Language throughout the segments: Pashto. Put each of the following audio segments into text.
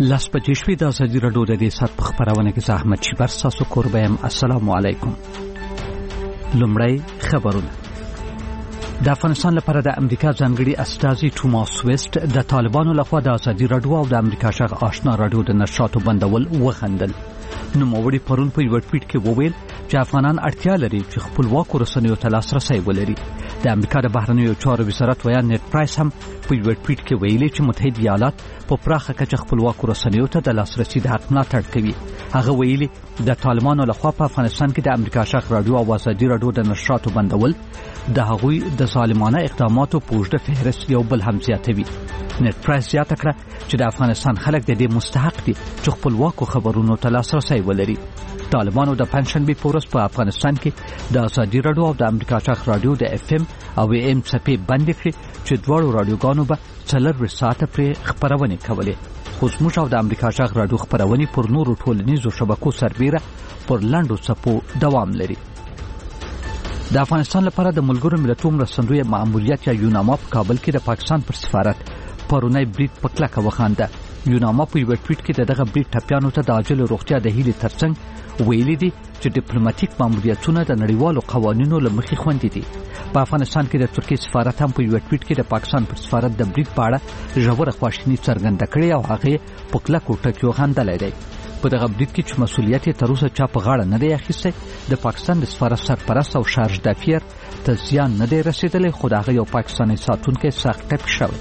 لاس بجې شوې د ازادي راډیو د دې سات په خبرونه کې زحمت شبر تاسو کوربه يم. السلام علیکم. لومړی خبرونه. د افغانستان لپاره د امریکا ځانګړي استازي توماس ویسټ د طالبانو لخوا د ازادي راډیو او د امریکا شغ آشنا راډیو د نشراتو بندول وخندل. نو موړي پرون په یو ټویټ کې وویل چې افغانان اړتیا لري چې خپلواکو رسنیو ته لاسرسي ولري. د امریکا د بهرنیو چارو وزارت ویان نیټ پرایس هم په یو ټویټ کې ویلي چې متحده ایالات په پراخه کچه خپلواکو رسنیو ته د لاسرسي د حق ملاتړ کوي. هغه ویلي د طالبانو لخوا په افغانستان کې د امریکا شغ راډیو او ازادي راډیو د نشراتو بندول د هغوی د ظالمانه اقداماتو په اوږده فهرست یو بل هم زیاتوي. نیټ پرایس زیاته کړه چې د افغانستان خلک د دې مستحق دي چې خپلواکو خبرونو ته لاسرسي ولري. طالبانو د پنځشنبه په ورځ په افغانستان کې د ازادي راډیو او د امریکا شغ راډیو د اف ام او ام صفحې بند کړې چې دواړو راډیوګانو به 4 ساعته پرې خبرونه کولې. خو زموږ او د امریکا شغ راډیو خبرونه پر نورو ټولنیزو شبکو سربېره پر لاندو صفو دوام لري. د افغانستان لپاره د ملګرو ملتونو مرستندوی مأموریت یا یوناما په کابل کې د پاکستان پر سفارت پرونی برید په کلکه وخانده. یوناما په یو ټویټ کې دغه برید ټپیانو ته د عاجل روغتیا د هیلې ترڅنګ ویلي دي چې ډیپلوماټیک ماموریتونه د نړیوالو قوانینو له مخې خوندي دي. په افغانستان کې د ترکیه سفارت هم په یو ټویټ کې د پاکستان پر سفارت د برید په اړه ژوره خواشیني څرګنده کړې او هغه په کلکو ټکیو غندلې ده. په دغه برید کې چې مسؤلیت یې تر اوسه چا په غاړه نه دی اخیستی، د پاکستان د سفارت سرپرست او شارج دافیر ته زیان نه دی رسیدلی، خو د هغه یو پاکستاني ساتونکی سخت ټپي شوی.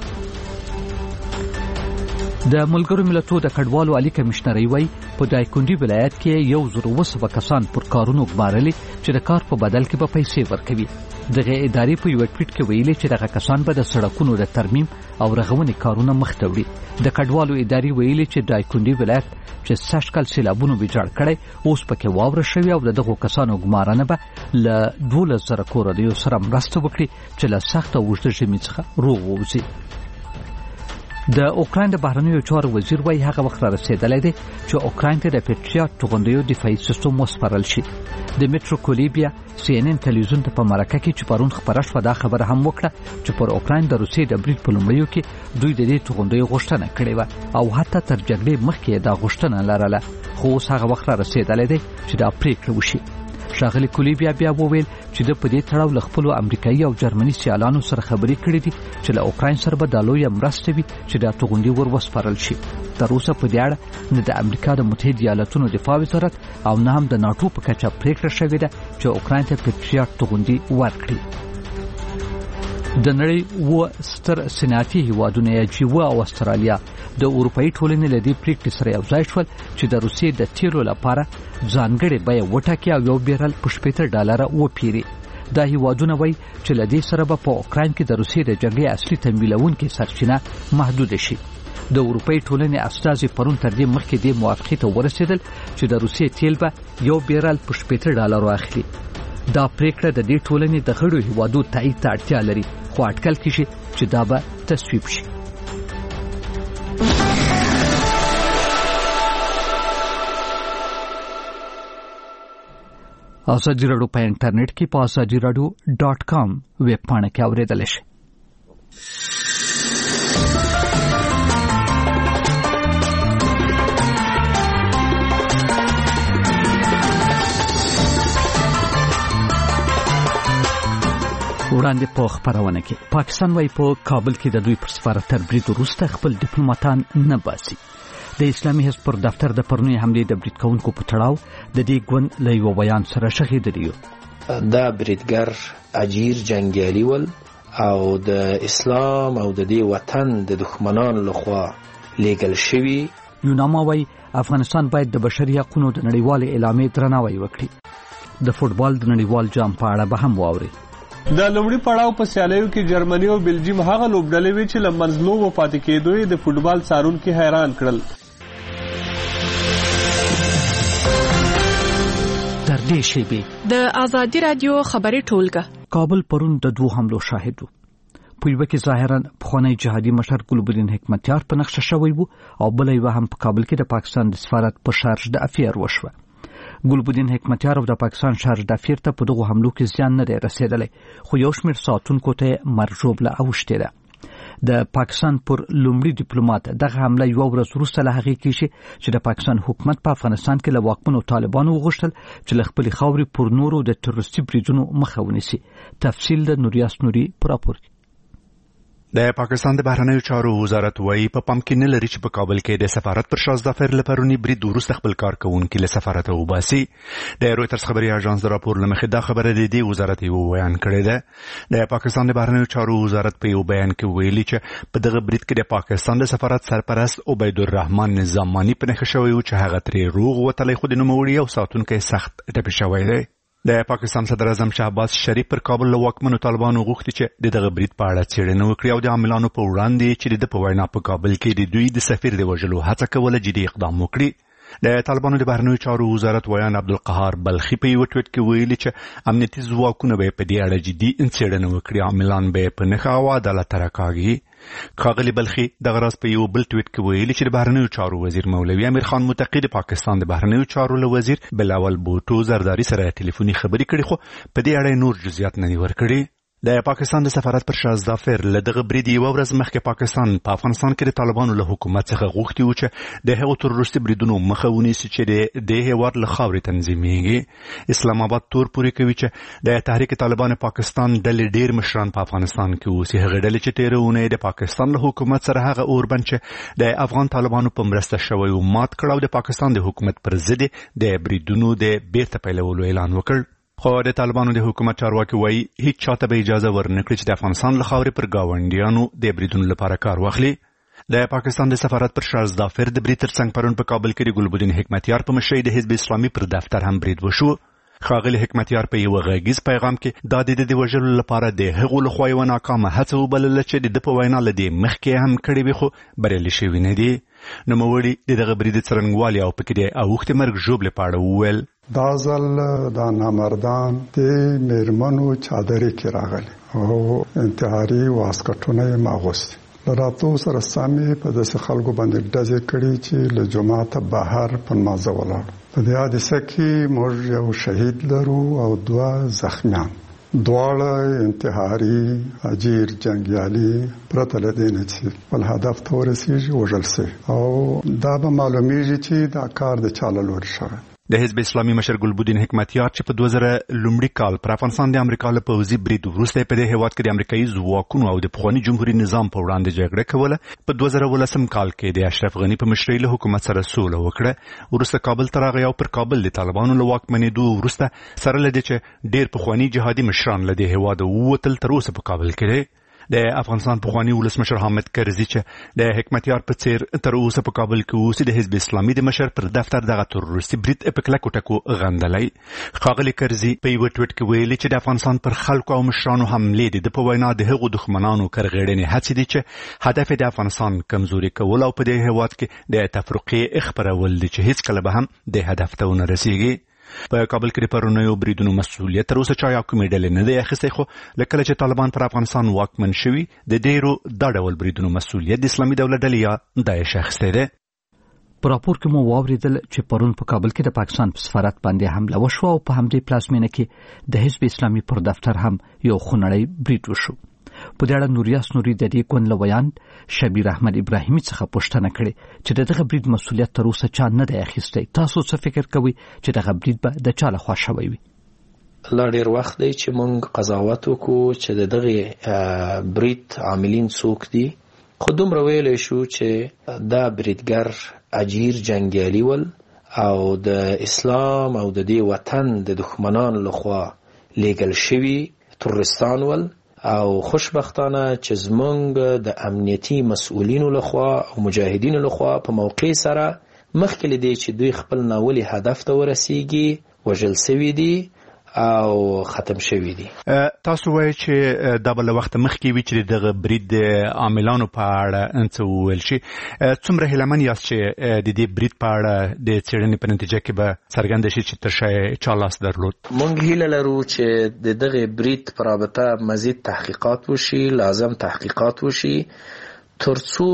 د ملګرو ملتونو د کډوالو عالی کمشنري وایي په دایکنډي ولایت کې 1200 کسان پر کارونو ګمارلي چې د کار په بدل کې به پیسې ورکوي. دغه ادارې په یو ټویټ کې ویلي چې دغه کسان به د سړکونو د ترمیم او رغونې کارونه مخ ته وړي. د کډوالو ادارې ویلي چې دایکنډي ولایت چې سشکل سیلابونو ویجاړ کړي اوس پکې واوره شوی او دغه کسانو ګمارنه به ل 12,000 کورنیو سره مرسته وکړي چې له سخت او اوږده ژمي څخه روغ ووځي. د اوکراین د بهرنیو چارو وزیر وايي هغه وخت را رسیدلی دی چې اوکراین ته د پیټریاټ توغندیو دفاعي سیستم وسپارل شي. د میټرو کولیبیا CNN تلویزیون ته په مرکه کې چې پرون خبره شوه دا خبره هم وکړه چې پر اوکراین د روسیې د برید په لومړیو کې دوی د دې توغندیو غوښتنه کړې وه او حتی تر جګړې مخکې دا غوښتنه لرله، خو اوس هغه وخت را رسیدلی دی چې دا پریکړه وشي. ښاغلي کولیبیا بیا وویل چې د په دې تړاو له خپلو امریکایي او جرمني سیالانو سره خبرې کړې دي چې له اوکراین سره به دا لویه مرسته وي چې دا توغندي ور وسپارل شي. تر اوسه په دې اړه نه د امریکا د متحده ایالاتونو دفاع وزارت او نه هم د ناټو په کچه پریکړه شوې ده چې اوکراین ته پیټریاټ توغندي ورکړي. د نړۍ ستر صنعتي هیوادونه G7 او استرالیا د اروپאי ټولنې له دې پریکړې سره یو ځای شول چې د روسیې د تیلو لپاره ځانګړې بیه وټاکي او $1 بیرل په $80 وپیري. دا هیوادونه وایي چې له دې سره به په اوکراین کې د روسیې د جګړې اصلي تمویلونکې سرچینه محدود شي. د اروپאי ټولنې استازي پرون تر دې مخکې د موافقې ته ورسېدل چې د روسیې تیل به $1 بیرل په $80 واخلي. دا پریکړه د دې ټولنې د غړو هیوادو تایید ته اړتیا لري، خو اټکل کیږي چې دا به تصویب شي. ازادي راډیو په انټرنیټ کې په azadiradio.com ویب پاڼه کې اوریدل شي. وړاندې په خبرونه کې پاکستان وايي په کابل کې د دوی پر سفارت تر برید وروسته خپل ډیپلوماټان نه باسي. د اسلامي حزب پر دفتر د پرونی حملې د برید کوونکو په تړاو د دې ګوند له یو بیان سره شهیدلی. دا بریدګر اجیر جنگیالي ول او د اسلام او د دې وطن د دښمنانو لخوا لیګل شوی. یوناما وايي افغانستان باید د بشري حقوقو د نړیوال اعلامیې درناوی وکړي. د فوټبال د نړیوال جام په اړه به هم واوري. د لومړي پړاو په سیالیو کې جرمني او بلجیم هغه لوبډلې وې چې له منځلو پاتې کېدو یې د فوټبال څارونکو حیران کړل. تر دې شیبې د ازادي رادیو خبري ټولګه کابل پرون د 2 حملو شاهد و. په یو کې ظاهرا پخوانی جهادي مشر ګلبدین حکمتیار په نقشه شوی وو او بل یو هم په کابل کې د پاکستان د سفارت په شارج د افیر وشوه. ګلبدین حکمتیار د پاکستان شارج د افیر ته په دغه حملو کې زیان نه دی رسیدلی، خو یو شمېر ساتونکو ته مرجوبله اوښتې ده. د پاکستان پر لومړي ډیپلوماټ دغه حمله یو ورځ وروسته له هغې کېږي چې د پاکستان حکومت په افغانستان کې له واکمنو طالبانو وغوښتل چې له خپلې خاورې پر نورو د تروریستي بریدونو مخه ونیسي. تفصیل د نوریاس نوري په راپور کې. د پاکستان د بهرنیو چارو وزارت وايي په پام کې نه لري چې په کابل کې د سفارت پر شاه ظفر لپرونی برید وروسته خپل کارکونکي له سفارت وباسي. د رويټرز خبري اژانس د راپور لمخې دا خبره د دې وزارت یو بیان کړی ده. د پاکستان د بهرنیو چارو وزارت په یو بیان کې ویلي چې په دغه برید کې د پاکستان د سفارت سرپرست عبید الرحمن نظامانی په نښه شوی و چې هغه ترې روغ وتلی خو د نوموړي او ساتونکی سخت ټپي شوی دی. د پاکستان صدر اعظم شهباز شریف پر کابل له واکمنو طالبانو غوښتي چې دغه برید په اړه څېړنه وکړي او د عاملانو په وړاندې چې د په وینا په کابل کې د دوی د سفیر د وژلو هڅه کوله جدي اقدام وکړي. د طالبانو د بهرنیو چارو وزارت ویان عبدالقهار بلخي په یو ټویټ کې ویلي چې امنیتي ځواکونه به په دې اړه جدي څېړنه وکړي، عاملان به په نښه او عدالت ته راکاږي. ښاغلي بلخي دغه راز په یو بل ټویټ کې ویلي چې د بهرنیو چارو وزیر مولوي امیر خان متقي د پاکستان د بهرنیو چارو له وزیر بلاول بوټو زرداری سره ټلیفوني خبرې کړې خو په دې اړه نور جزئیات نه دي ورکړي. د پاکستان د سفارت پر شاه ظفر له دغه برید یو ورځ مخکې پاکستان په افغانستان کې د طالبانو له حکومت څخه غوښتي و چې د هغو تروریستي بریدونو مخه ونیسي چې د هېواد له خاورې تنظیمېږي. اسلام آباد تور پورې کوي چې د تحریک طالبان پاکستان ډلې ډېر مشران په افغانستان کې اوسي. هغه ډلې چې تېره اونۍ د پاکستان له حکومت سره هغه اوربند چې د افغان طالبانو په مرسته شوی و مات کړ او د پاکستان د حکومت پر ضد د بریدونو د بیرته پیلولو اعلان وکړ. خو د طالبانو د حکومت چارواکي وایي هیڅ چاته به اجازه ورنکړي چې د افغانستان له خاورې پر ګاونډیانو د بریدونو لپاره کار واخلي. د پاکستان د سفارت پر شاه ظفر د برید ترڅنګ پرون په کابل کې د ګلبدین حکمتیار په مشرۍ د حزب اسلامي پر دفتر هم برید وشو. ښاغلي حکمتیار په یو غږیز پیغام کې دا د وژلو لپاره د هغو لخوا یوه ناکامه هڅه وبلله چې د په وینا له دې مخکې هم کړې وي خو بریالي شوي نه دي. نوموړي د دغه برید د څرنګوالي او پکې د اوښتې مرګ ژوبلې په اړه وویل دا ځل دا نامردان د میرمنو چادرې کې راغلي او انتحاري واسکټونه یې ماغوستي. له راتلو سره سمې په داسې خلکو باندې ډزې کړي چې له جوماته بهر په نمازه ولاړ. په دې حادثه کې موږ یو شهید لرو او 2 زخمیان. دواړه انتحاري اجیر جنگیالي پرته له دې نه چې خپل هدف ته ورسېږي وژل سي او دا به معلومیږي چې دا کار د چا له لوري شوی. د حزب اسلامي مشر ګلبدین حکمتیار چې په 2000 لومړي کال پر افغانستان د امریکا له پوځي برید وروسته په دې هېواد کې د امریکایي ځواکونو او د پخواني جمهوریت نظام په وړاندې جګړه کوله، په 2018 کال کې د اشرف غني په مشرۍ له حکومت سره سوله وکړه. وروسته کابل ته راغی او پر کابل د طالبانو له واکمنېدو وروسته سره له دې چې ډېر پخواني جهادي مشران له دې هېواده ووتل تر اوسه په کابل کې دی. د افغانستان پخواني ولسمشر حامد کرزي چې د حکمتیار په څیر تر اوسه په کابل کې اوسي د حزب اسلامي د مشر پر دفتر دغه تروریستي برید په کلکو ټکو غندلی. ښاغلي کرزي په یو ټویټ کې ویلي چې د افغانستان پر خلکو او مشرانو حملې د په وینا د هغو دښمنانو کرغېړنې هڅې دي چې هدف د افغانستان کمزوري کول او په دې هېواد کې د تفرقې خپرول دي چې هیڅکله به هم د هدف ته ونه رسیږي. په کابل کې د پرونیو بریدونو مسؤلیت تر اوسه چا یا کومې ډلې نه دی اخیستی، خو له کله چې طالبان پر افغانستان واکمن شوي د ډېرو دا ډول بریدونو مسؤلیت د اسلامي دولت ډلې یا داعش اخیستی دی. په راپور کې مو واورېدل چې پرون په کابل کې د پاکستان په سفارت باندې حمله وشوه او په همدې پلازمینه کې د حزب اسلامي پر دفتر هم یو خونړی برید وشو. په دې اړه نوریاس نوري د دې ګوند له ویان شبیر احمد ابراهیمي څخه پوښتنه کړې چې دغه برید مسؤلیت تر اوسه چا نه دی اخیستی. تاسو څه فکر کوئ چې دغه برید به د چا لخوا شوی وي؟ لا ډېر وخت دی چې موږ قضاوت وکړو چې د دغه برید عاملین څوک دي، خو دومره ویلی شو چې دا بریدګر اجیر جنګیالي ول او د اسلام او د دې وطن د دښمنان لخوا لیږل شوي تروریستان ول او خوشبختانه چې زمونږ د امنیتي مسؤلینو لخوا او مجاهدینو لخوا په موقع سره مخکې له دې چې دوی خپل ناولي هدف ته ورسیږي وژل سوي دي او ختم شوي دي. تاسو وایئ چې دا به له وخته مخکې وي چې دغه برید د عاملانو په اړه څه وویل شي. څومره هیلهمن یاست چې د دې برید په اړه د څېړنې په نتیجه کې به څرګنده شي چې تر شا چا لاس درلود؟ موږ هیله لرو چې د دغه برید په رابطه مزید تحقیقات وشي، لازم تحقیقات وشي ترڅو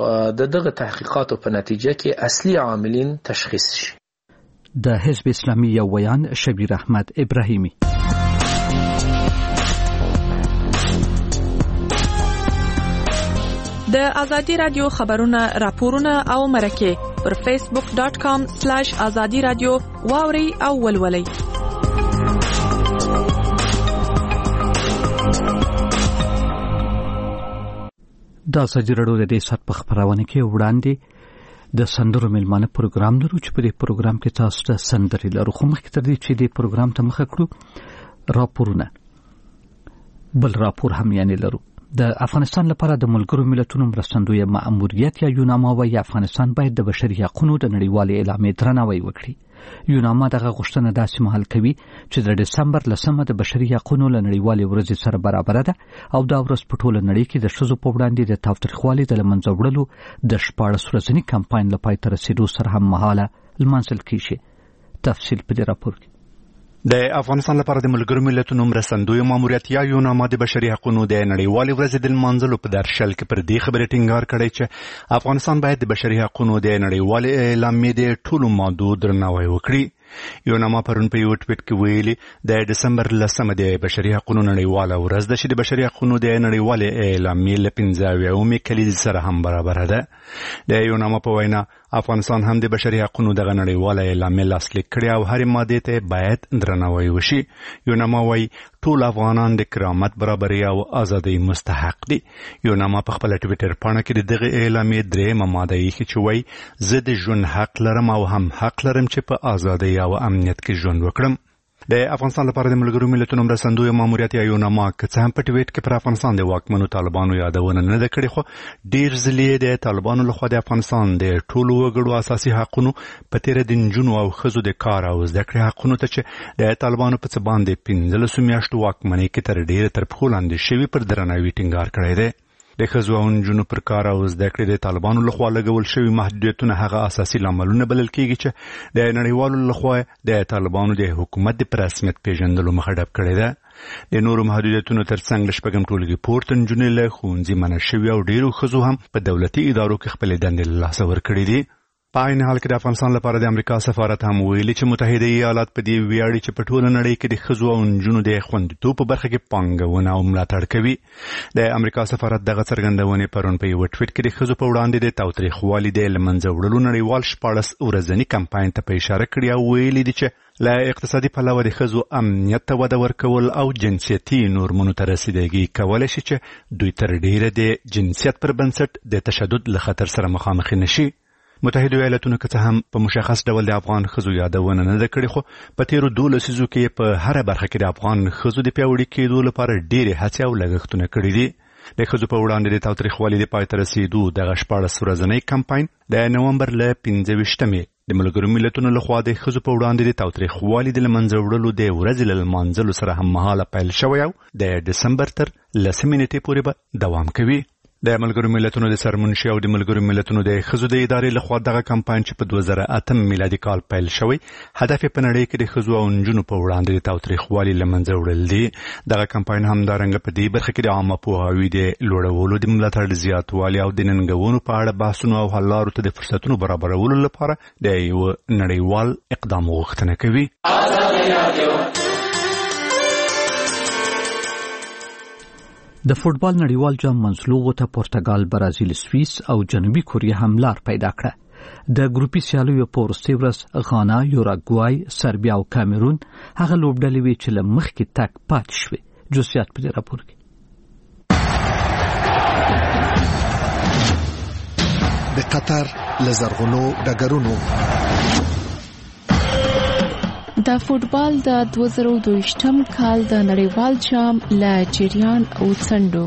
د دغه تحقیقاتو په نتیجه کې اصلي عاملین تشخیص شي. د حزب اسلامي یو ویان شبیر احمد ابراهیمي. د ازادي رادیو خبرونه راپورونه او مرکه پر facebook.com/azadi radio واوري او ولولي. دا سجرړو د دې سات په خبرونه کې وړاندې د سندرو ملمانه پروګرام لرو چې په دې پروګرام کې تاسو ته سندري لرو. خو مخکې تر دې چې دې پروګرام ته مخه کړو راپورونه بل راپور هم یعنی لرو. د افغانستان لپاره د ملګرو ملتونو مرستندوی مأموریت یا یوناما وايي افغانستان باید د بشري حقوقو د نړیوالې اعلامیې درناوی وکړي. یوناما دغه غوښتنه داسې مهال کوي چې د دسمبر 10 د بشري حقوقو له نړیوالې ورځې سره برابر ده او دا ورځ په ټوله نړۍ کې د ښځو په وړاندې د تاوتریخوالي د لمنځه وړلو د 14 ورځني کمپاین لپاره تر رسیدو سره هم مهاله لمانځل کیږي. تفصیل په دې راپور کې. د افغانستان لپاره د ملګرو ملتونو مرستندوی ماموریت یا یوناما د بشري حقوقو د نړیوالې ورځې د لمانځلو په درشل کې پر دې خبرې ټینګار کړی چې افغانستان باید د بشري حقوقو د نړیوالې اعلامیې د ټولو مادو درناوی وکړي. یوناما پرون په یو ټویټ کې ویلي د دسمبر 10 د بشري حقوقو نړیواله ورځ د شې د بشري حقوقو د نړیوالې اعلامیې له 15 کلیز سره هم برابر ده. د یوناما په وینا افغانستان هم د بشري حقوقو د نړیواله اعلامیې لاسلیک کړي او هر ماده ته باید درناوی وشي. یوناما وايي ټول افغانان د کرامت، برابرۍ او ازادۍ مستحق دي. یوناما په خپل ټویټر پاڼه کې دغه اعلامیې درېمه ماده یې چې وايي زه د ژوند حق لرم او هم حق لرم چې په ازادۍ او امنیت کې ژوند وکړم. د افغانستان لپاره د ملګرو ملتونو مرستندوی ماموریت یا یوناما که څه هم په ټویټ کې پر افغانستان د واکمنو طالبانو یادونه نه ده کړې، خو ډېر ځلې د طالبانو لخوا د افغانستان د ټولو وګړو اساسي حقوقو په تېره د نجونو او ښځو د کار او زده کړې حقونو ته چې د طالبانو په څه باندې 15 میاشتو واکمنۍ کې تر ډېره تر پښو لاندې شوي پر درناوي ټینګار کړی دی. د ښځو او نجونو پر کار او زده کړې د طالبانو لخوا لګول شوي محدودیتونه هغه اساسي لاملونه بلل کېږي چې د نړیوالو لخوا د طالبانو د حکومت د پر رسمیت پیژندلو مخه ډب کړې ده. د نورو محدودیتونو ترڅنګ له شپږم ټولګي پورته نجونې له ښوونځي منع شوي او ډېرو ښځو هم په دولتي ادارو کې خپلې دندې له لاسه ورکړې دي. په عین حال کې د افغانستان لپاره د امریکا سفارت هم ویلي چې متحده ایالات په دې ویاړي چې په ټوله نړۍ کې د ښځو او نجونو د خوندیتوب په برخه کې پانګونه او ملاتړ کوي. د امریکا سفارت دغه څرګندونې پرون په یو ټویټ کې د ښځو په وړاندې د تاوتریخوالي د لمنځه وړلو نړیوال 14 ورځني کمپاین ته په اشاره کړې او ویلي دي چې له اقتصادي پلوه د ښځو امنیت ته وده ورکول او جنسیتي نورمونو ته رسیدګي کولی شي چې دوی تر ډیره د جنسیت پر بنسټ د تشدد له خطر سره مخامخ نشي. متحده ایالاتونو که څه هم په مشخص ډول د افغان ښځو یادونه نه ده کړې، خو په تیرو 12 لسیزو کې په هره برخه کې د افغان ښځو د پیاوړي کېدو لپاره ډېرې هڅې او لګښتونه کړي دي. د ښځو په وړاندې د تاوتریخوالي د پای ته رسیدو دغه 14 ورځنی کمپاین د نومبر له 15 د ملګرو ملتونو لخوا د ښځو په وړاندې د تاوتریخوالي د لمنځه وړلو د ورځې له لمانځلو سره هم مهاله پیل شوی او د دسمبر تر 10 نیټې پورې به دوام کوي. د ملګرو ملتونو د سرمنشي او د ملګرو ملتونو د ښځو د ادارې لخوا دغه کمپاین چې په 2008 میلادي کال پیل شوی هدف په نړۍ کې د ښځو او نجونو په وړاندې د تاوتریخوالي له منځه وړل دي. دغه کمپاین همدارنګه په دې برخه کې د عامه پوهاوي د لوړولو، د ملاتړ زیاتوالي او د ننګونو په اړه بحثونو او حل لارو ته د فرصتونو برابرولو لپاره د یو نړیوال اقدام غوښتنه کوي. د فوټبال نړیوال جام منځلوبو ته پرتګال، برازیل، سویس او جنوبي کوریا هم لار پیدا کړه. د ګروپي سیالیو په وروستۍ ورځ غانا، یوراګوای، سربیا او کامرون هغه لوبډلې وې چې له مخکې تګ پاتې شوې. جزئیات په دې راپور کې. د قطر له زرغونو ډګرونو د فوټبال د 2022م کال د نړیوال جام له جریان او څنډو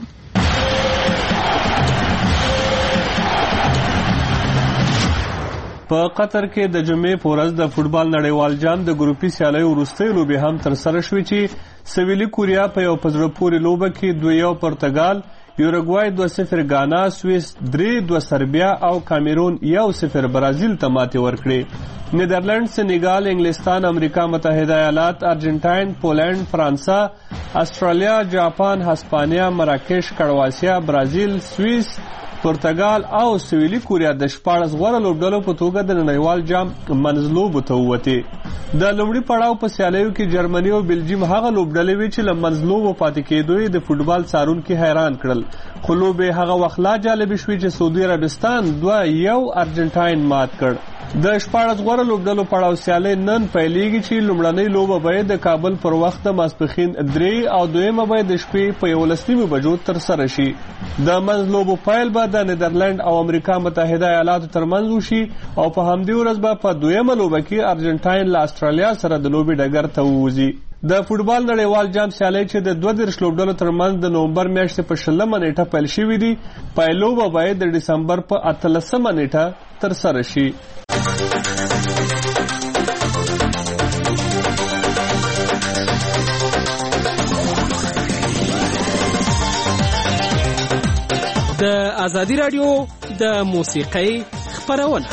په قطر کې د جمعې په ورځ د فوټبال نړیوال جام د ګروپي سیالیو وروستۍ لوبې هم ترسره شوې چې سویلي کوریا په یو په زړه پورې لوبه کې 2-1 پرتګال، یوراګوای 2-0 غانا، سویس 3-2 سربیا او کامرون 1-0 برازیل ته ماتې ورکړې. نیدرلند، سنیګال، انګلستان، امریکا متحده ایالات، ارجنټاین، پولند، فرانسه، استرالیا، جاپان، هسپانیا، مراکش، کرواسیا، برازیل، سویس، پرتګال او سویلي کوریا د 14 غوره لوبډلو په توګه د نړیوال جام منځلوبو ته ووتې. د لومړي پړاو په سیالیو کې جرمني او بلجیم هغه لوبډلې وې چې له منځلوبو پاتې کېدو یې د فوټبال څارونکي حیران کړل، خو لوبې هغه وخت لا جالبې شوې چې سعودي عربستان 2-1 ارجنټاین مات کړ. د 14 غوره لوبډلو پړاو سیالۍ نن پیلېږي چې لومړنۍ لوبه به د کابل پر وخت د ماسپښین 3 او دویمه به د شپې په 11 بجو ترسره شي. د منځلوبو پیل به د نیدرلند او امریکا متحده ایالاتو ترمنځ وشي او په همدې ورځ به په دویمه لوبه کې ارجنټاین له استرالیا سره د لوبې ډګر ته ووځي. د فوټبال نړیوال جام سیالۍ چې د 32 لوبډلو ترمنځ د نومبر میاشتې په 20 نیټه پیل شوې دي، پیلوبه به د ډسمبر په 18 نیټه ترسره شي. د ازادي راډیو د موسیقۍ خپرونه.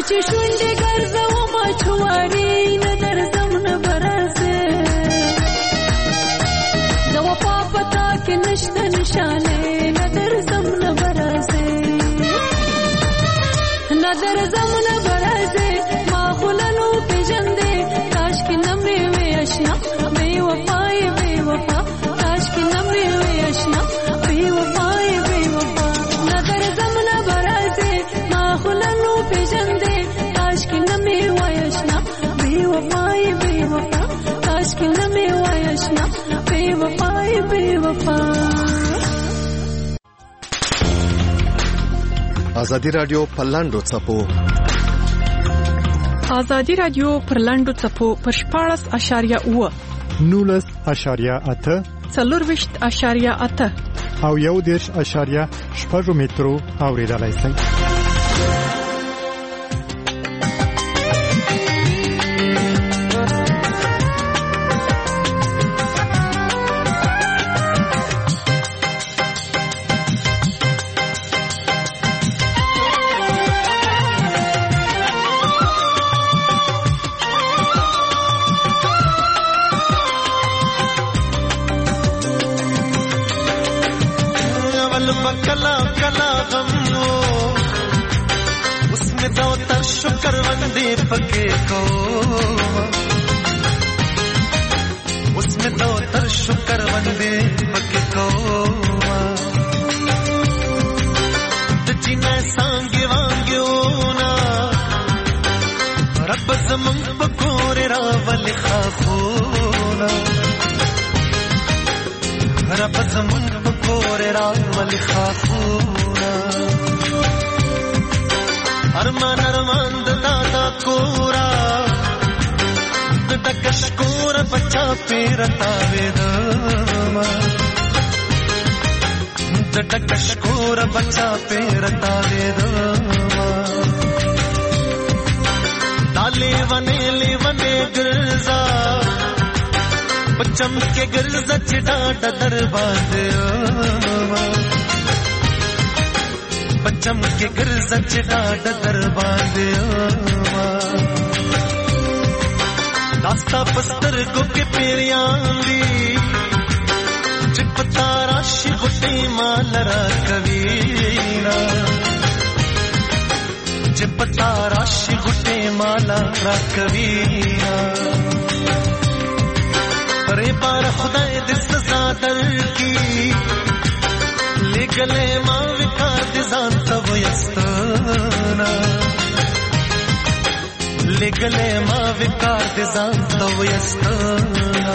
چې شونډې ګرځومه چوارې نه درځم نه برځې د وفا پتا کې نشته نشانې نه درځم نه برځې نه درځم نه برځې ما خلنو پیژندې کاش کې نه مې وې اشنا بې وفای بې وفا کاش کې نه مې وې اشنا بې وفای بې وفا نه درځم نه برځې ما خلنو پیژندې کاش کې نه مې وې اشنا بې وفای بې وفا کاش کې نه مې وې اشنا بې وفای بې وفا. ازادي رادیو پر لاندو څپو ازادي رادیو پر لاندو څپو پر 14.8 19.8 24.8 او 1.8 مترو اوریدلای شئ. कला कला गम उसमें दो तर शुक्र वंदे पके को उसमें दो तर शुक्र वंदे पके को जिन्हें सांगे वांग्यो ना रब ज़मन पकोरे रावल खाफोना रब ज़मन पकोरे रावल खाफोना अरमान अरमान दादा कोरा दकशकोर बच्चा पेरता वेदमा दकशकोर बच्चा पेरता वेदमा ताले वने गिरजा बच्चम के गिरजा चिटा दरबाद बच्चम के गिरजा चिटा दरबाद दास्ता पस्तर को के पेरियांदी चिपता राशि गुटे मालरा कवीरा चिपता राशि गुटे मालरा कवीरा परे पार खुदाए दिस सादर की ले गले माँ विकार दिजान तब यस्तना ले गले माँ विकार दिजान तब यस्तना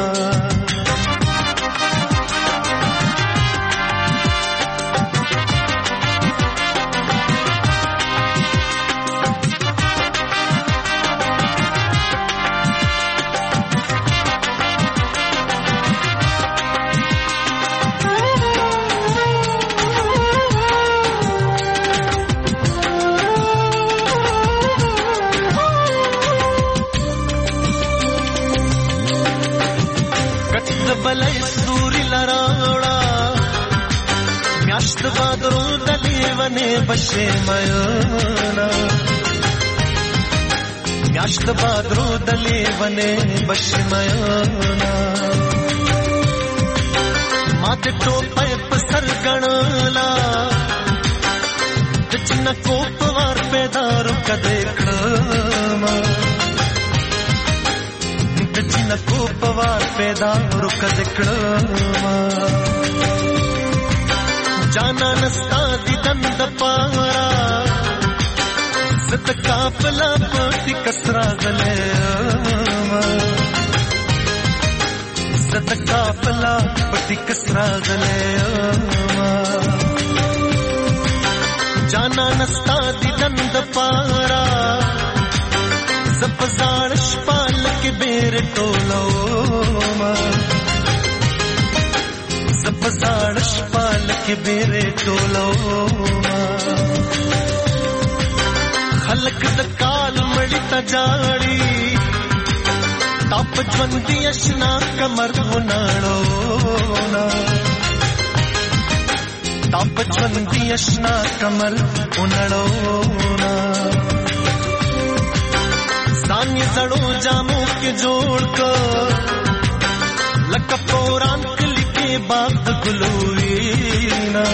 बलय सूरी लराड़ा म्याश्त बादरों दलीवने बशे मयोना म्याश्त बादरों दलीवने बशे मयोना माते टोपे पसर गणला चिन्न कोपवार पेदारू का देखना चिन्न कोपवार पैदा रुक दिखणमा जाना नस्ता दी दंद पारा सत कापला पति कसरा गले सत कापला पति कसरा गले जाना नस्ता दी दंद पारा जपजाड़ पाल के बेर टोलो जपजाड़ पाल के बेर टोलो खलक दकाल मड़ी तजाड़ी ताप ज्वंदी अशना कमर उनाड़ो ताप ज्वंदी अशना कमर उनाड़ो ځان یې زړو جامو کې جوړ کړ لکه پوران کلی کې باغ د ګلو وینا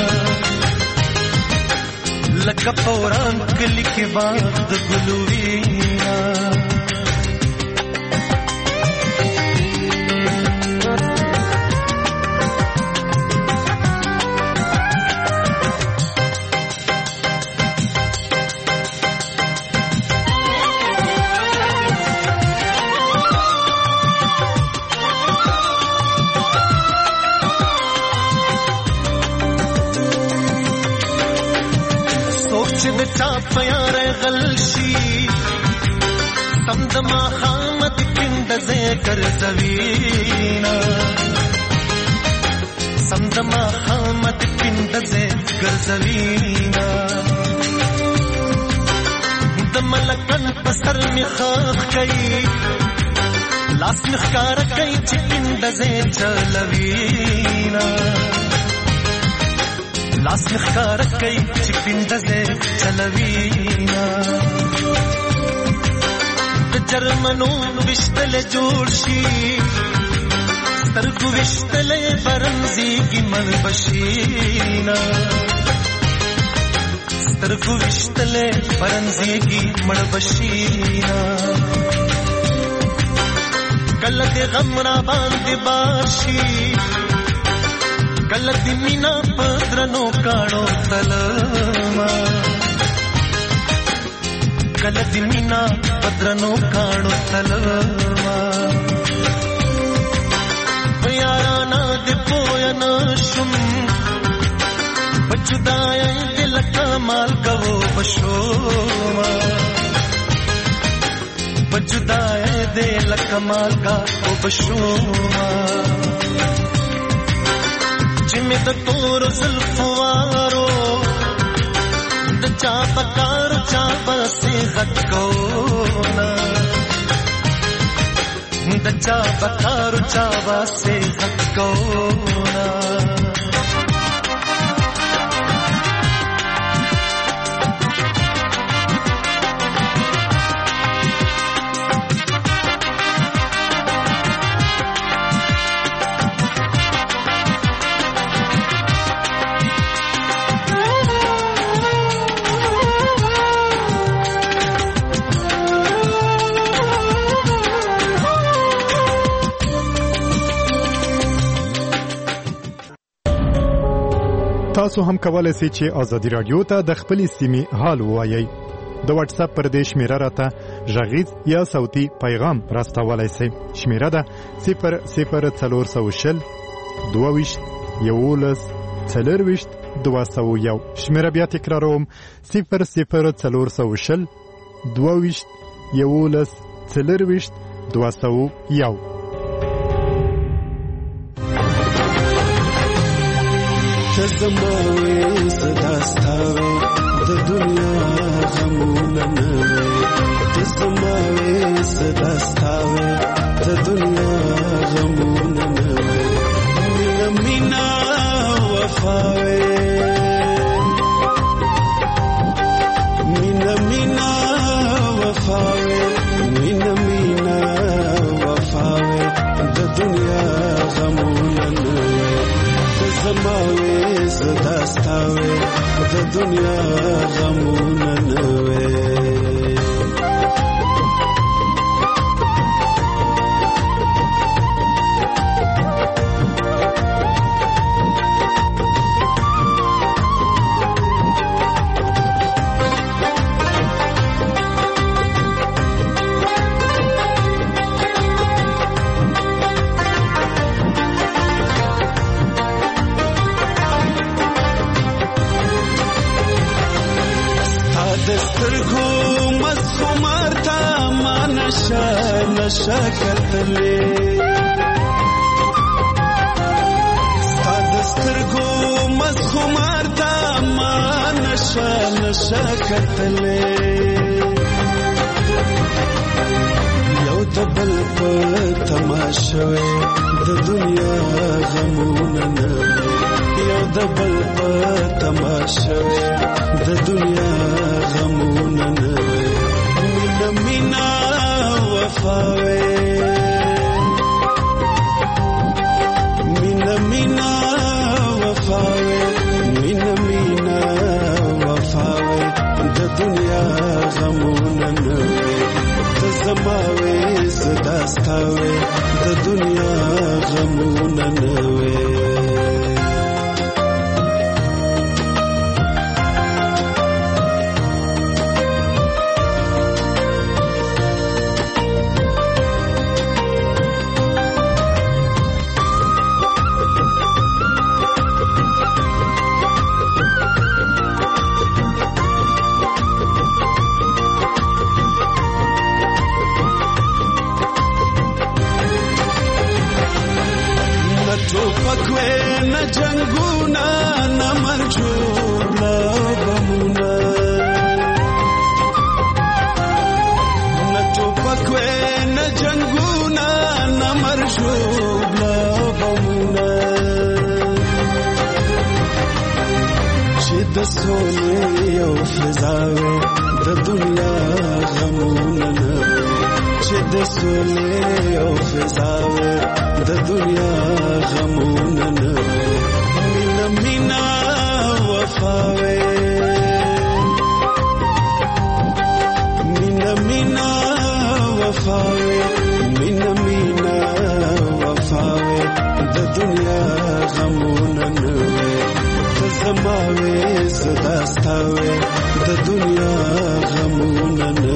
لکه پوران کلی کې باغ د ګلو وینا پیار غلشی سمدما خامت پند ذکر زوینا سمدما خامت پند ذکر زوینا دملکن پسر می خاخ کئی لاس مخکار کئی چی پند ذکر چلوینا لاس مخکار کئی چی پندزے چلوینا جرمنو وشتل جوړ شي سترګو وشتل برمزي کی من بشینا سترګو وشتل برمزي کی من بشینا کله دې غم را باندې باشي کله دې مینا پدرنو کاڼو تلما کله دې مینا پدرنو کاڼو تلما یارانا دې پوینا شم بچدای دل کمال کوو بشوما بچدای دل کمال کوو بشوما जिम्मे तो तोर जुल्फवारो द चापकार चाप से हटकोना द चापकार चाप से हटकोना تاسو هم کولای شئ چې ازادي رادیو ته د خپل سیمې حال ووایئ. د واتس اپ پر دې شمیره راته غږیز یا صوتي پیغام راستولای شئ. شمیره ده 00420 22 11 40 201. شمیره بیا تکراروم 00420 22 11 40 201. تزموي صداستاوي د دنیا غمونه نه تزموي صداستاوي د دنیا غمونه نه مینا وفاوي مینا وفاوي مینا وفاوي د دنیا غمونه نه تزموي داستاوي د دنیا غمونه نه شکتلې ستاد سترګو مسخمار تا ما نشه کتلې یو دبل په تماشوي د دنیا غمونه نه یو دبل په تماشوي د دنیا غمونه نه مینا وفاوي مینا وفاوي مینا وفاوي د دنیا غمونه نوي ته زماوي زداستاوي د دنیا غمونه نوي نه جنگونا نه مرجوب لبمونا نه ټوپک نه جنگونا نه مرجوب لبمونا چې د سولې یو فضاوي د دنیا غمونه نه چې د سولې یو فضاوي د دنیا غمونه نه مینا وفاوي مینا وفاوي مینا وفاوي د دنیا غمونه نه ته زماوي زداستاوي د دنیا غمونه نه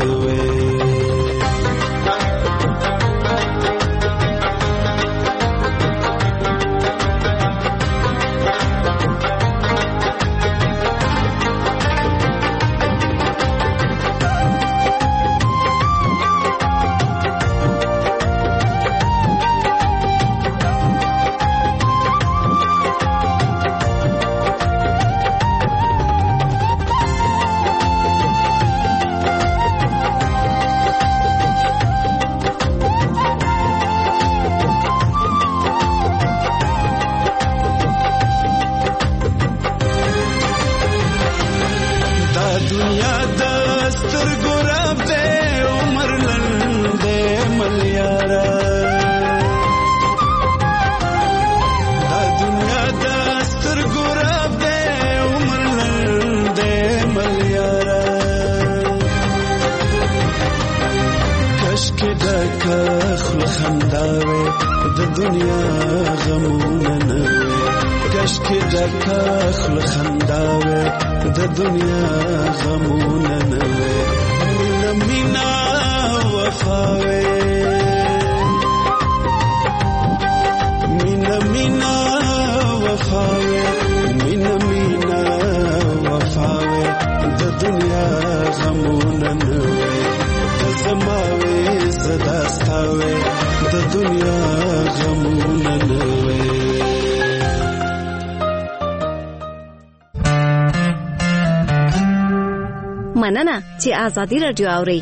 د دنیا غمونه نه کشکې د کاخل خنداوي د دنیا غمونه نه مینا وفاوي مینا وفاوي مینا وفاوي د دنیا غمونه نه زماوي زداستاوي د دنیا غمونه نه مننه چې آزادي رادیو اوري.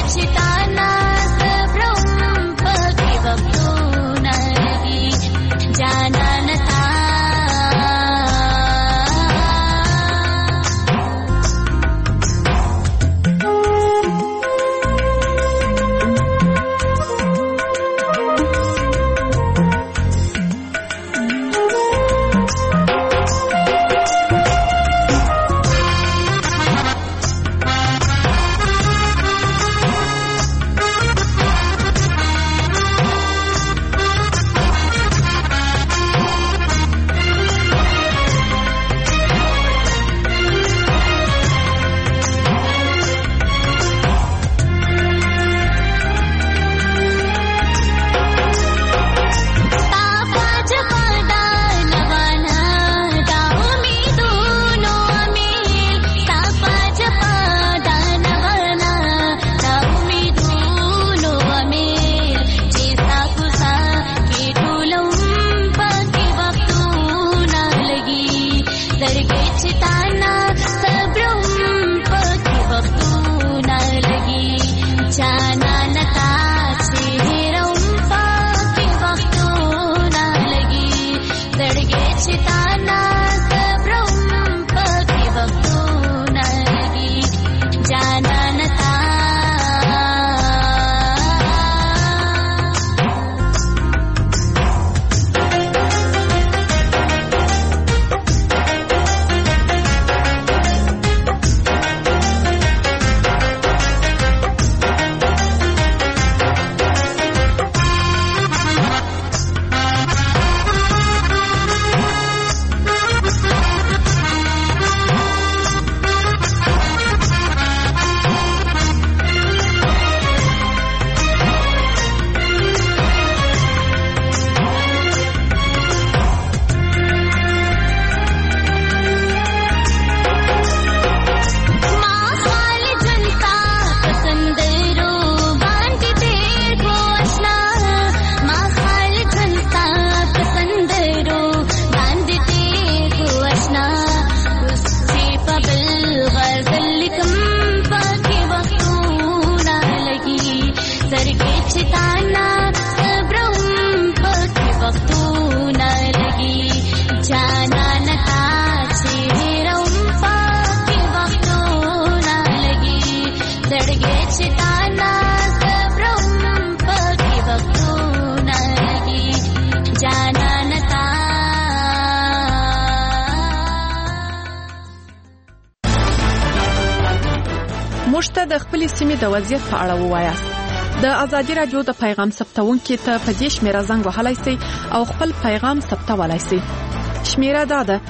موږ ته د خپل سیمې د وضعیت په اړه ووایاست. د ازادي رادیو د پیغام ثبتونکو ته په دې شمیره زنګ وهلای شئ او خپل پیغام ثبتولای شئ. شمیره دا ده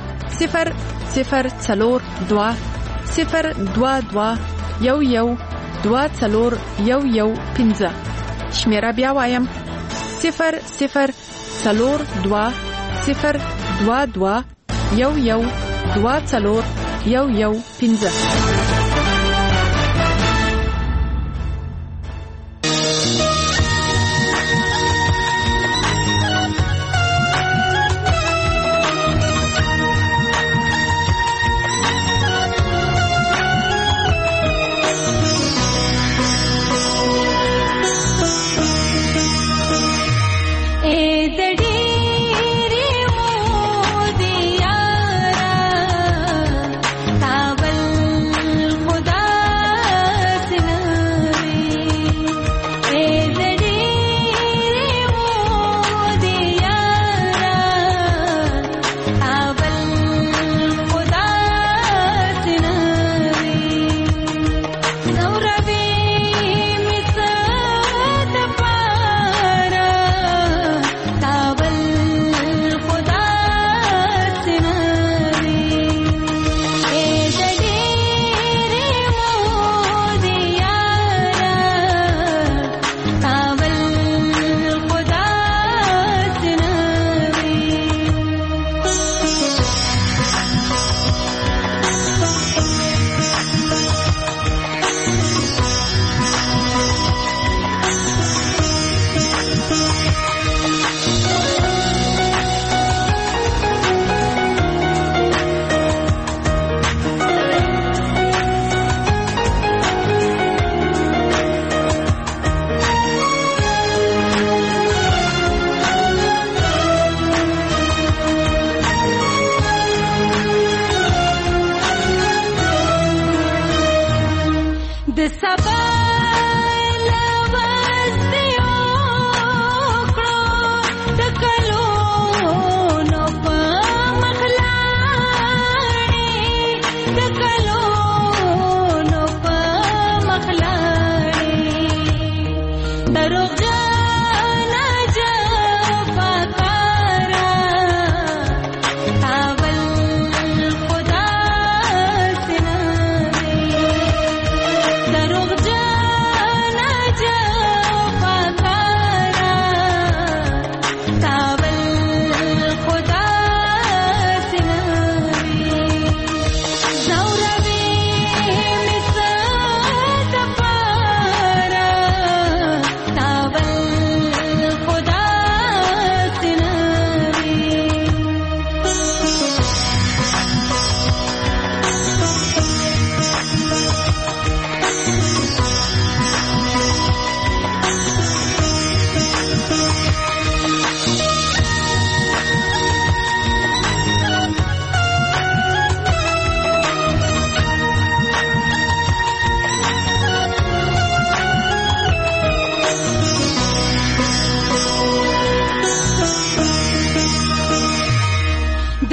00222112215. شمیره بیا وایم 00222112215.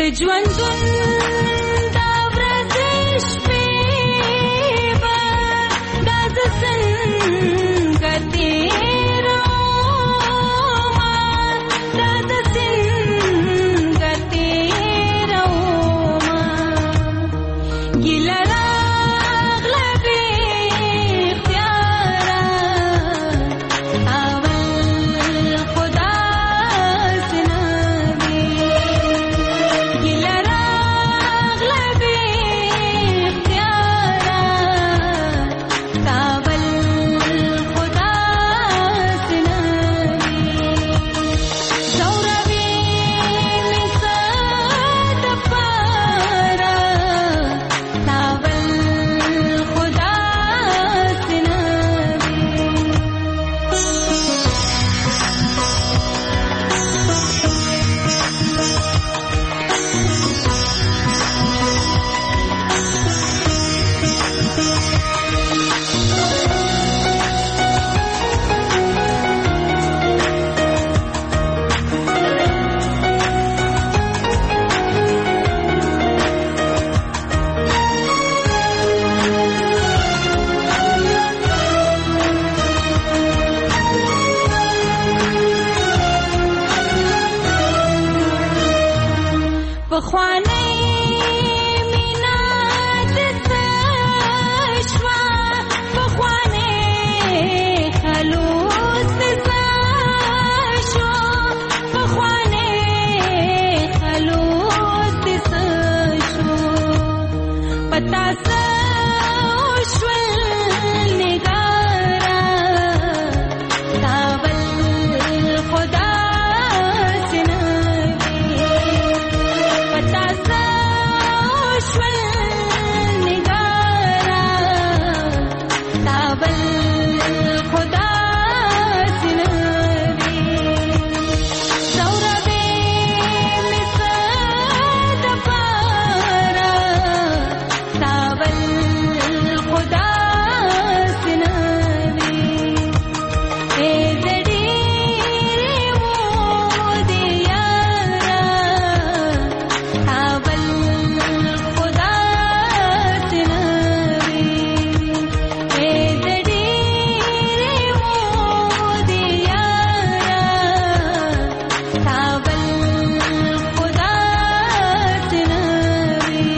ژوندون دا ورځې شپې به دا زه څنګه تېرومه دا زه څنګه تېرومه ګیله راغله بې اختیاره اول خو داسې نه وي ګیله راغله بې اختیاره کابل خو داسې نه وي ځوروي مې څه دپاره کابل خو داسې نه پخوانۍ مینا د څه شوه پخوانۍ خلوص د څه شو پخوانۍ خلوص د څه شو پتا څه وشول نګاره کابل خو داسې نه وي پتا څه وشول نګاره کابل خو داسې نه وي ځوروي مې څه دپاره کابل خو داسې نه وي ای د ډېرې مودې یاره کابل خو داسې نه وي ای د ډېرې مودې یاره کابل خو داسې نه وي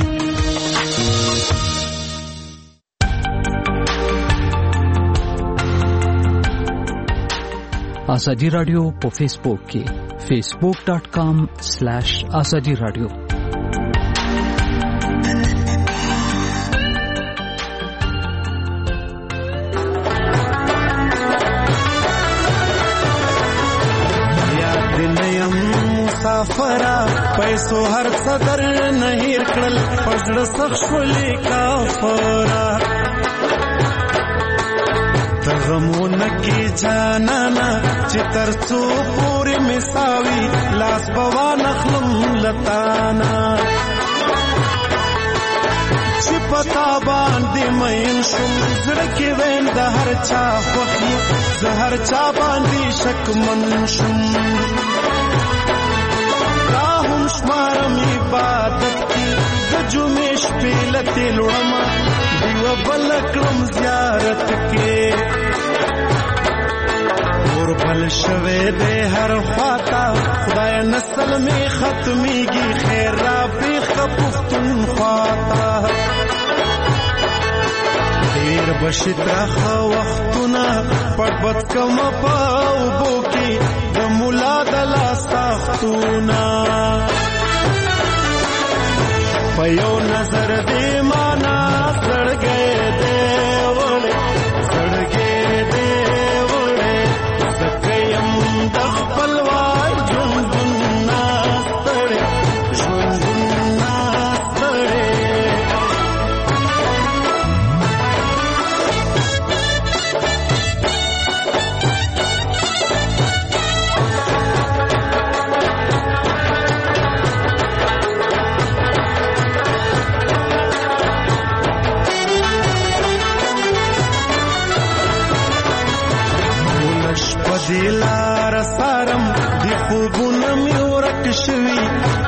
ازادي رادیو په فیسبوک کې facebook.com/azadi radio یاد نیم مسافرا پیسو هر صدر نهیر کړل پزړه سخت شولې کافرا تغمونه کې جانانا چې ترڅو پورې مساوي لاس بوا نخلم لتانا چې پتا باندې مین شم زړه کې وین د هر چا خوښي زه هر چا باندې شک من شم راهم شمارم عبادت کې د جمعې شپې لتې لوړم دیوه بل کړم زیارت کې اور بل شوه دې هر خواتا خدای نسل می ختميږي خیر را بیخ پختون خواتا ډیر بشترخ وختونه پټ پټ کم پاو بوکي د مولا د لاس تختونه په یو نظر دې معنا سړګې دې وړې سړګې دې وړې سکیم د خپل وای ژوندون ناستړې ژوندون ناستړې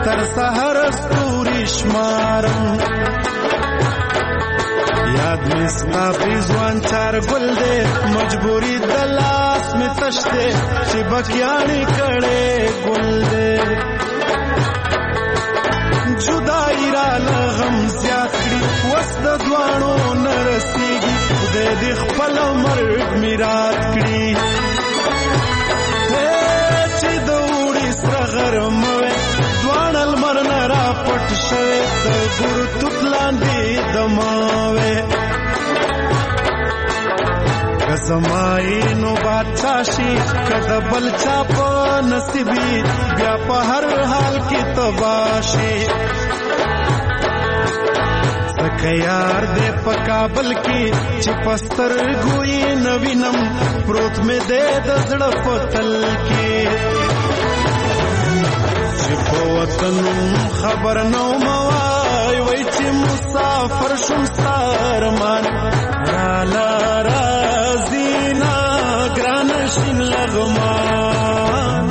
تر سحر ستوري شمارم یاد می ستا پیزوان چار گل دے مجبوری دلاس می تشتے چی بکیانی کڑے گل دے جدائی را لغم زیاد کری وسط دوانو نرسیگی خدای دی خپل مرگ میرات کری چی دوڑی سرغر موے دوان المرن را پٹ شوے دا گر تطلان دی دماوے کزمائی نو بادشاشی کدا بلچا پا نصیبی بیا پا ہر حال کی تباشی سکه یار دے پا کابل کی چی پستر گوئی نوینم پروت میں دے دزڑ پتل کی چی پا وطنم خبر نو موائی وی چی مسافر شم سارمان رالا رازینا گرانشین لغمان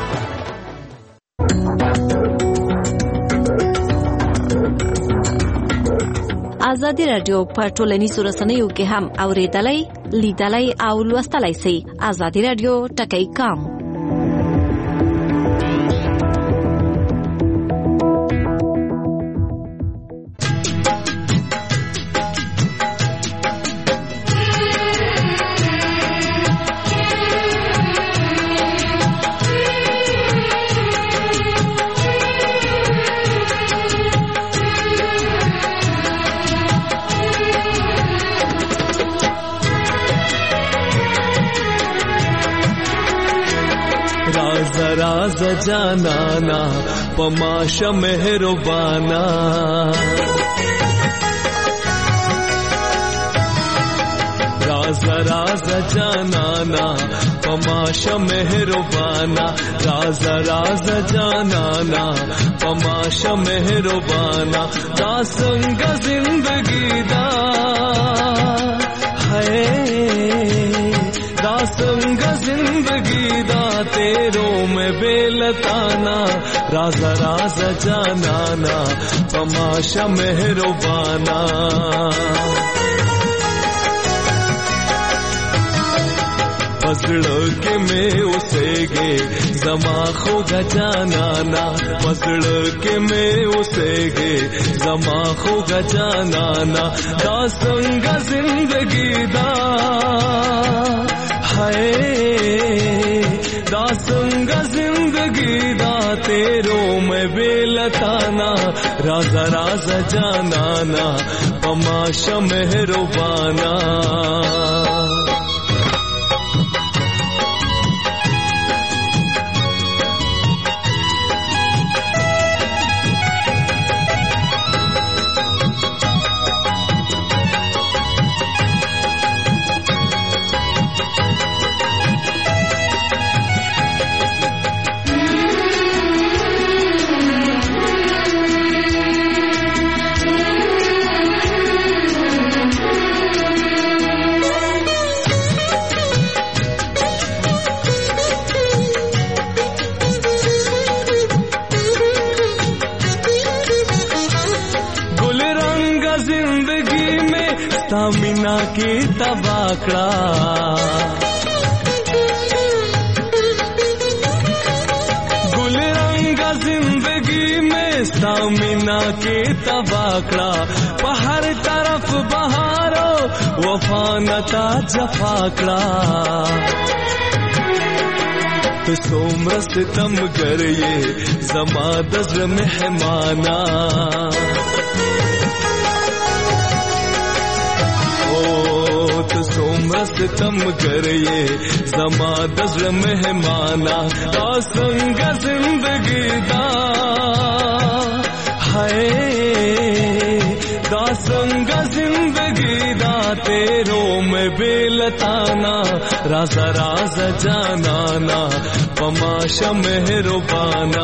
ازادي رادیو په ټولنیزو رسنیو کې هم اوریدلای لیدلای او لوستلای شئ. ازادي رادیو ټکی کام راز جانانا پماشا مہربانا راز جانانا پماشا مہربانا راز جانانا پماشا مہربانا دا سنگ زندگی دا ہے دا سنگ زندگی دا تیروں میں بے لتانا راز جانانا تماشا مہربانا پسڑ کے میں اسے گے زما خوگا جانانا پسڑ کے میں اسے گے زما خوگا جانانا دا سنگ زندگی دا ہے دا سنگ زندگی دا تیروں میں بے لتانا راز جانانا تماشا مہربانا मीना की तबाकड़ा गुल रंगा जिंदगी में सामीना की तबाकड़ा पहर तरफ बहारो वफा नता जफाकड़ा तो सोमरस तम कर ये जमा दज़्र मेहमाना तो सोमरस तम कर ये जमा दज़्र मेहमाना दा संग जिंदगी दा है दा संग जिंदगी दा तेरों में बेलताना राज जानाना पमाशा मेहरबाना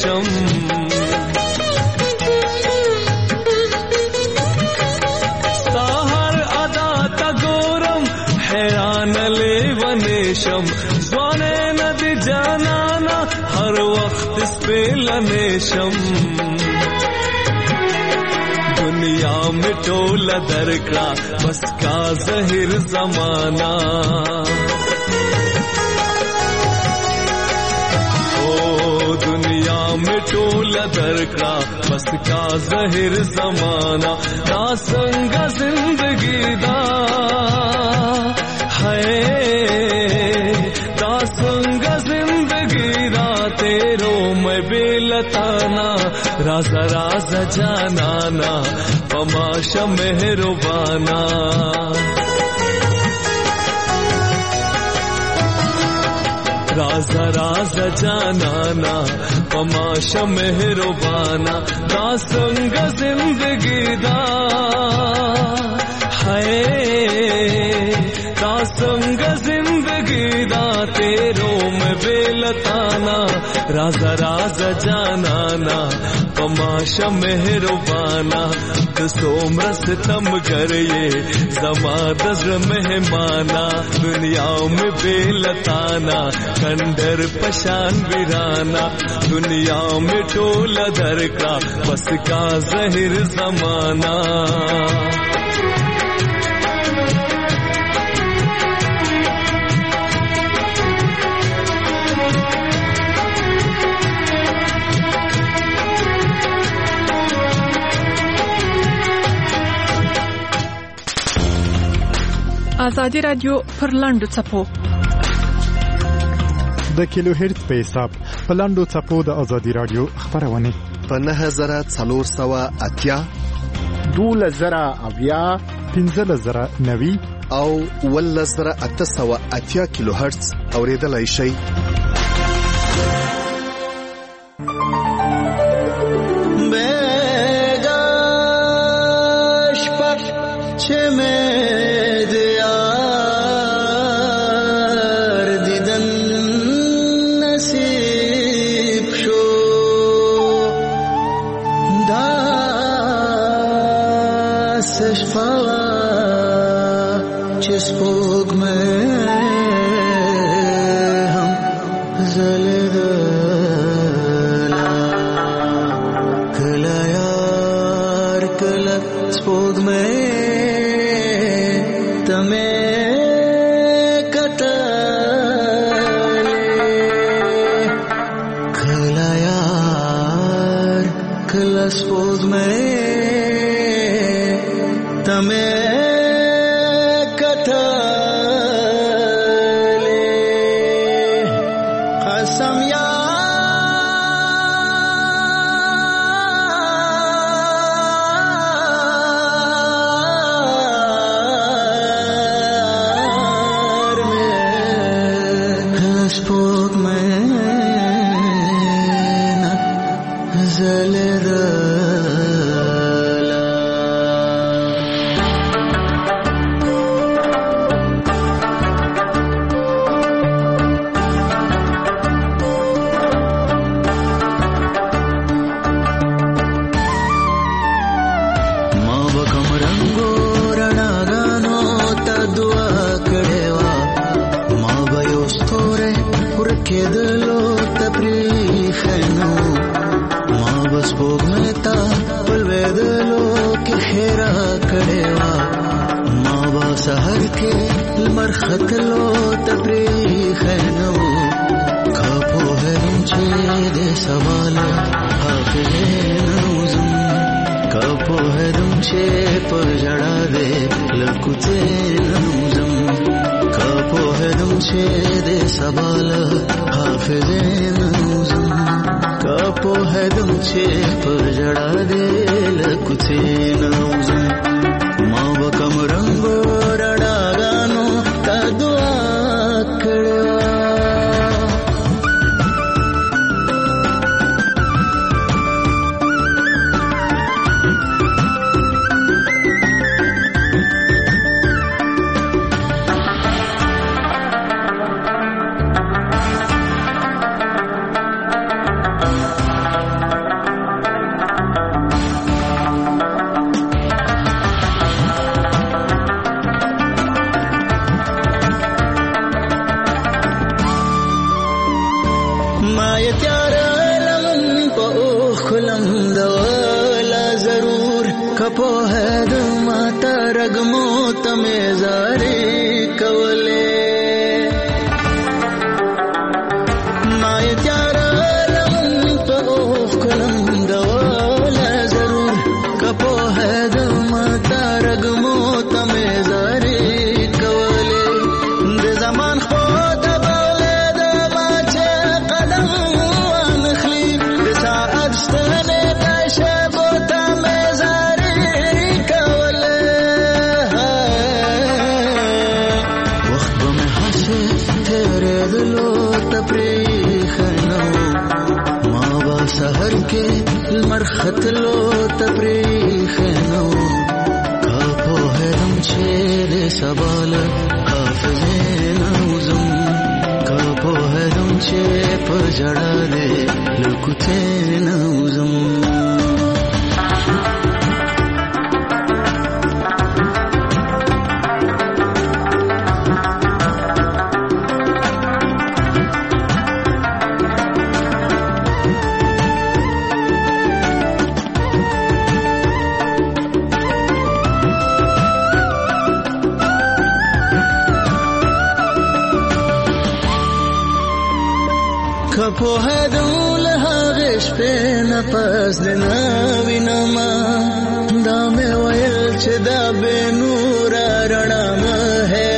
نشم ستا هر ادا تا ګورم حیران لیونیشم ځوانه ندی جانانا هر وخت سپیلنیشم دنیا میں ټوله درکړه بس کا زهر زمانہ دنیا میں ټوله درکړه بس کا زهر زمانہ دا څنګه زندگی دا ہے دا څنګه زندگی دا تیرو میں بیلتانا رازا رازا جانانا پماشا مہربانا رازا رازا جانانا پماشا مہربانا دا سنگ زندگی دا ہے دا سنگ زندگی دا تیرو میں بیلتانا رازا رازا جانانا پماشا مہربانا سومرس تم گریے زما دزر مہمانا دنیا میں بیلتانا کندر پشان ویرانا دنیا میں ټوله درکړه بس کا زهر زمانہ ازادي رادیو پر لاندو چپو د کیلو هرتز په حساب په لاندو چپو د ازادي رادیو خبرونه په 9480 12090 15090 او 11880 کیلو هرتز اوریدلای شي کپوهد ماتا رگمو تمیزاری کوله مای تیارلم پا اوخ کلم دولا ضرور کپوهد ماتا رگمو تمیزاری کوله د زمان خود بولد ما چه قدم وانخلی د ساعت شتنه کشبو تمیزاری کوله وقت بمی حسه تیره دلو تپریخنو ما با سهر کے المرختلو تپریخنو کپو هدم چیل سبال حافظین اوزم کپو هدم چی پجڑالے لکتین اوزم کپوهدم لهغش په نفس دنا وینما دا مې ویل چې دا به نور رڼا مه